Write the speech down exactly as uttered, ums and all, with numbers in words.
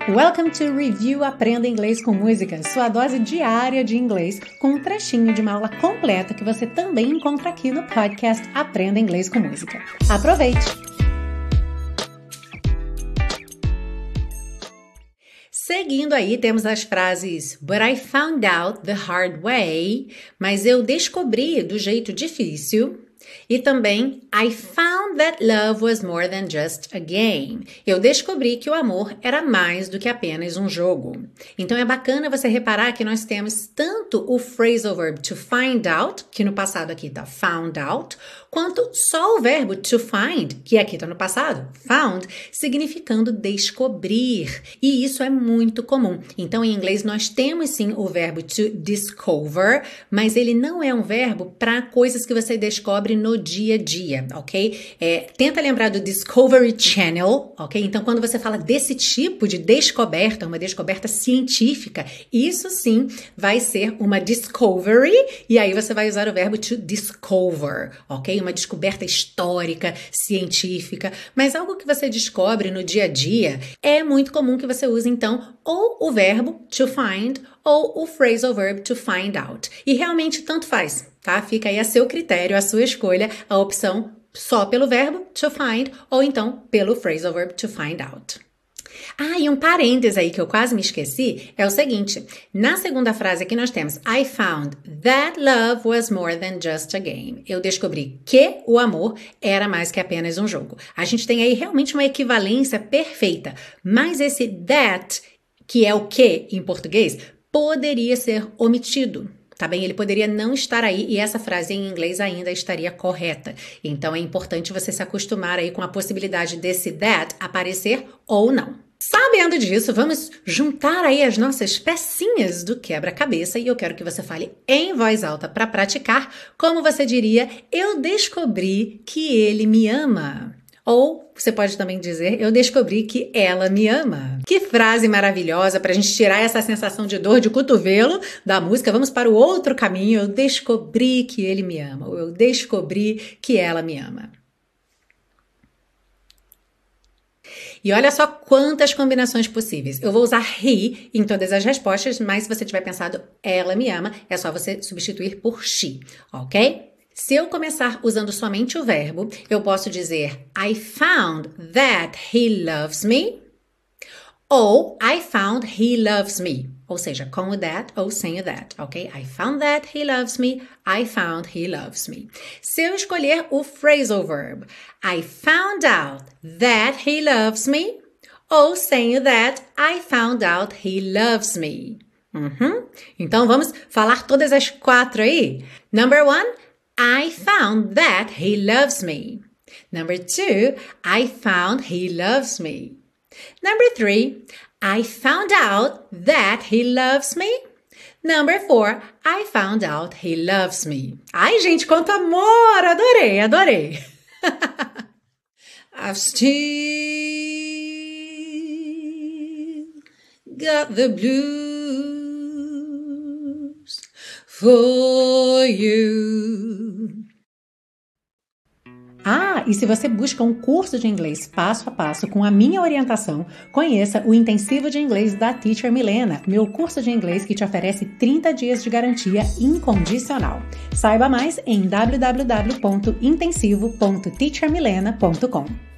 Welcome to Review Aprenda Inglês com Música, sua dose diária de inglês com um trechinho de uma aula completa que você também encontra aqui no podcast Aprenda Inglês com Música. Aproveite! Seguindo aí, temos as frases But I found out the hard way, mas eu descobri do jeito difícil. E também, I found that love was more than just a game. Eu descobri que o amor era mais do que apenas um jogo. Então é bacana você reparar que nós temos tanto o phrasal verb to find out, que no passado aqui está found out, quanto só o verbo to find, que aqui está no passado, found, significando descobrir. E isso é muito comum. Então em inglês nós temos sim o verbo to discover, mas ele não é um verbo para coisas que você descobre no dia a dia, ok? É, tenta lembrar do Discovery Channel, ok? Então, quando você fala desse tipo de descoberta, uma descoberta científica, isso sim vai ser uma discovery, e aí você vai usar o verbo to discover, ok? Uma descoberta histórica, científica, mas algo que você descobre no dia a dia, é muito comum que você use, então, ou o verbo to find, ou o phrasal verb to find out. E realmente tanto faz, tá? Fica aí a seu critério, a sua escolha, a opção só pelo verbo to find ou então pelo phrasal verb to find out. Ah, e um parêntese aí que eu quase me esqueci é o seguinte. Na segunda frase aqui nós temos I found that love was more than just a game. Eu descobri que o amor era mais que apenas um jogo. A gente tem aí realmente uma equivalência perfeita, mas esse that, que é o que em português, poderia ser omitido. Tá bem? Ele poderia não estar aí e essa frase em inglês ainda estaria correta. Então é importante você se acostumar aí com a possibilidade desse that aparecer ou não. Sabendo disso, vamos juntar aí as nossas pecinhas do quebra-cabeça e eu quero que você fale em voz alta para praticar, como você diria, eu descobri que ele me ama. Ou você pode também dizer, eu descobri que ela me ama. Que frase maravilhosa para a gente tirar essa sensação de dor de cotovelo da música. Vamos para o outro caminho. Eu descobri que ele me ama. Ou eu descobri que ela me ama. E olha só quantas combinações possíveis. Eu vou usar he em todas as respostas, mas se você tiver pensado ela me ama, é só você substituir por she, ok? Se eu começar usando somente o verbo, eu posso dizer I found that he loves me ou I found he loves me. Ou seja, com o that ou sem o that, ok? I found that he loves me, I found he loves me. Se eu escolher o phrasal verb, I found out that he loves me ou sem o that, I found out he loves me. Uhum. Então vamos falar todas as quatro aí. Number one, I found that he loves me. Number two, I found he loves me. Number three, I found out that he loves me. Number four, I found out he loves me. Ai, gente, quanto amor! Adorei, adorei. I've still got the blues for you. Ah, e se você busca um curso de inglês passo a passo com a minha orientação, conheça o Intensivo de Inglês da Teacher Milena, meu curso de inglês que te oferece trinta dias de garantia incondicional. Saiba mais em w w w ponto intensivo ponto teacher milena ponto com.